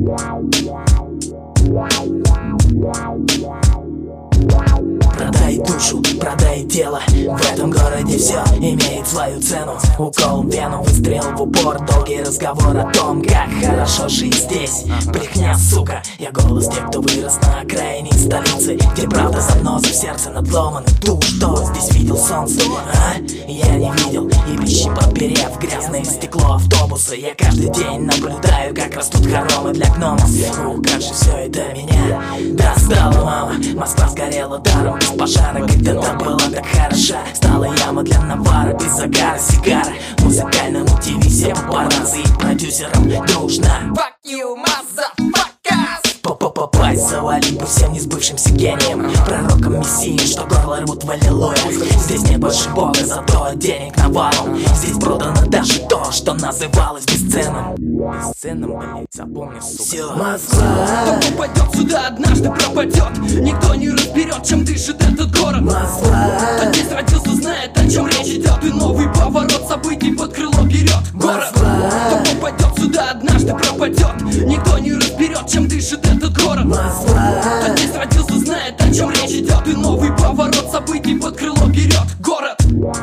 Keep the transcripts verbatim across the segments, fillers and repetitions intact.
Продай душу, продай тело. В этом городе все имеет свою цену. Укол в вену, выстрел в упор. Долгий разговор о том, как хорошо жить здесь. Брехня, сука, я голос тех, кто вырос на окраине столицы, где правда заноза в сердце надломан. Ты что здесь видел солнце, а? Я не видел. И прищи подперев грязное стекло автобуса. Я каждый день наблюдаю, как растут хоромы для гномов. Ух, как же все это меня достало, мама. Москва сгорела даром, без пожара. Когда-то была так хороша. Стала яма для навара, без загара, сигара. Музыкальному ТВ все папарацци и продюсерам дружно. Fuck you, motherfuckers! Попасть завалить по всем несбывшимся гениям, пророкам мессии, что горло рвут в аллилуйя. Здесь не больше бога, зато денег навалом. Здесь продано даже то, что называлось бесценным. Бесценным, блять, запомни, сука. Все. Москва. Кто попадет сюда, однажды пропадет. Никто не разберет, чем дышит этот город. Москва. Кто здесь родился, знает, о чем речь идет. И новый поворот событий под крыло берет. Город. Кто попадет сюда, однажды пропадет. Никто не разберет, чем дышит этот город. Москва. Кто здесь родился, знает, о чем речь идет. И новый поворот событий под крыло берет. Город.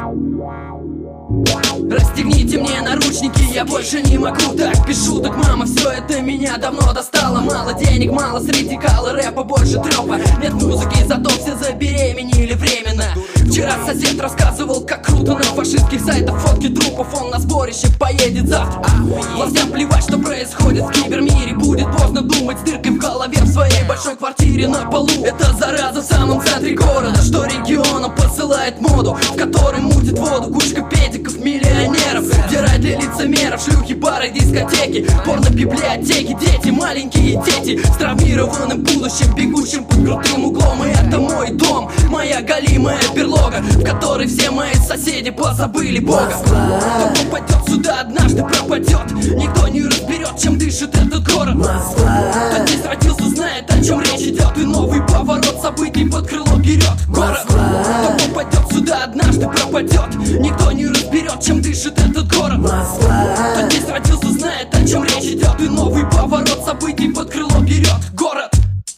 Расстегните мне наручники, я больше не могу так без шуток, мама, все это меня давно достало. Мало денег, мало среди кала рэпа, больше трёпа. Нет музыки, зато все забеременели временно. Вчера сосед рассказывал, как круто на фашистских сайтах фотки трупов. Он на сборище поедет завтра. Властям плевать, что происходит в кибермире. Будет поздно думать с дыркой в голове в своей большой квартире на полу. Это зараза в самом центре города, что регионом посылает моду, в которой мутит воду кучка педиков, миллионеров, где ради лицемеров, шлюхи, бары, дискотеки, порно-библиотеки, дети, маленькие дети с травмированным будущим, бегущим под крутым углом. И это мой дом, моя голимая берлога, в которой все мои соседи позабыли Бога. Кто попадет сюда, однажды пропадет. Никто не разберет, чем дышит этот город. Кто здесь родился, знает, о чем речь идет. И новый поворот событий под крыло берет. Город. Кто попадет сюда, однажды пропадет. Никто не разберет, чем дышит этот город. Кто здесь родился, знает, о чем речь идет. И новый поворот событий под крыло берет. Город.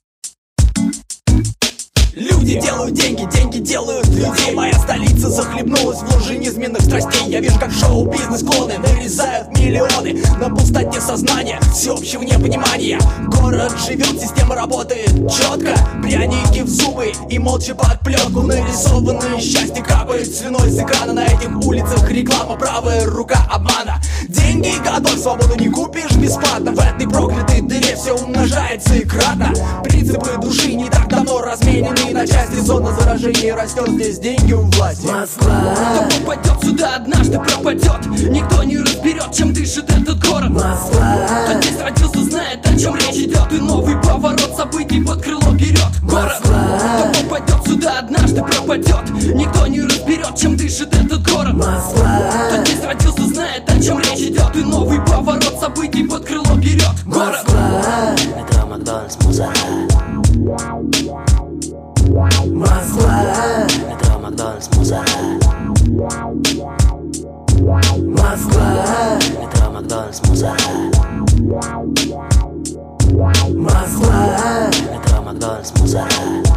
Люди делают деньги, деньги делают людей. Моя столица захлебнулась в луже низменных страстей. Я вижу, как шоу-бизнес клоны нарезают миллионы на пустоте сознания, всеобщего непонимания. Город живет, система работает четко. Пряники в зубы и молча под пленку. Нарисованное счастье капает слюной с экрана. На этих улицах реклама, правая рука обмана. Деньги готовь, свободу не купишь бесплатно. В этой проклятой дыре все умножается и кратно. Принципы души не так давно разменены на части, зона заражения растет, здесь деньги у власти. Москва. Кто попадет сюда, однажды пропадет. Никто не разберет, чем дышит этот город. Москва. Кто здесь родился, знает, о чем речь идет. И новый поворот событий под крыло берет. Город. Кто попадет сюда, однажды пропадет. Никто не разберет, чем дышит этот город. Москва. Кто здесь родился, знает, о чем речь идет. И новый поворот событий под крыло берет. Город. Метро, Макдональдс, мусора. Москва. Метро, Макдональдс, мусора. Москва. Метро, Макдональдс, мусора. Москва. Метро, Макдональдс, мусора.